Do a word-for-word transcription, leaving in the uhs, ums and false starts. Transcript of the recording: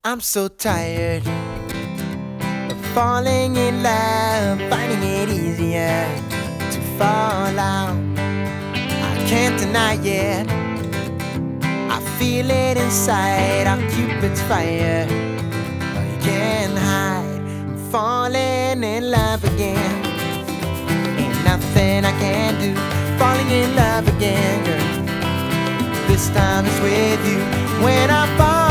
I'm so tired of falling in love, finding it easier to fall out. I can't deny it, I feel it inside. Our Cupid's fire, but you can't hide. I'm falling in love again. Ain't nothing I can do. Falling in love again, girl. This time it's with you. When I fall